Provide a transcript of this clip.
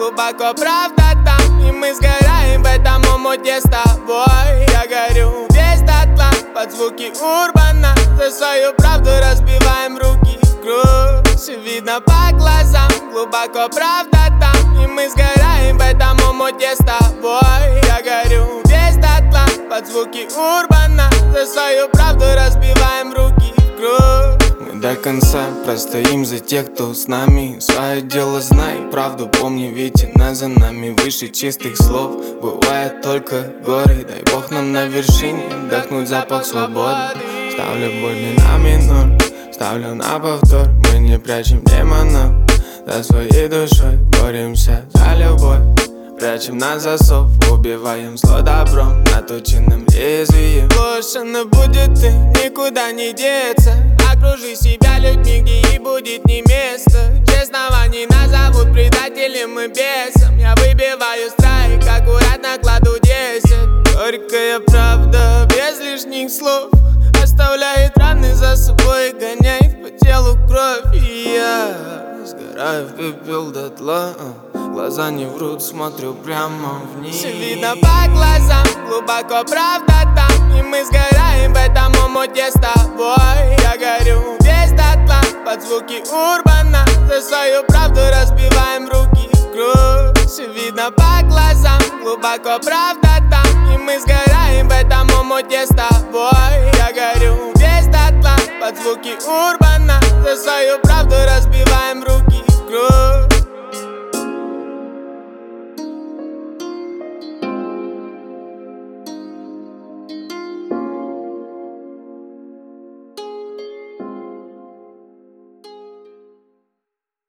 глубоко правда там, и мы сгораем в этом омуте с тобой. Я горю весь дотла под звуки урбана, за свою правду разбиваем руки в кровь. Все видно по глазам, глубоко правда там, и мы сгораем в этом омуте с тобой. Я горю весь дотла под звуки урбана, за свою правду разбиваем руки в кровь. Мы до конца простоим за тех, кто с нами. Свое дело знай, правду помни, ведь она за нами. Выше чистых слов бывает только горы. Дай Бог нам на вершине вдохнуть запах свободы. Ставлю боль не на минор, ставлю на повтор. Мы не прячем демонов, за своей душой боремся за любовь. Прячем на засов, убиваем зло добром наточенным лезвием. Брошена будет ты, никуда не деться. Окружи себя людьми, где ей будет не место. Честного не назовут предателем и бесом. Я выбиваю страйк, аккуратно кладу 10. Горькая правда, без лишних слов, оставляет раны за собой, гоняет по телу кровь. И я сгораю в пепел дотла. Глаза не врут, смотрю прямо вниз. Все видно по глазам, глубоко правда там, и мы сгораем в этом омуте с тобой. Я горю весь дотла под звуки урбана, за свою правду разбиваем руки в кровь. Все видно по глазам, глубоко правда там, и мы сгораем в этом омуте с тобой. Я горю весь дотла под звуки урбана, за свою правду разбиваем руки в кровь.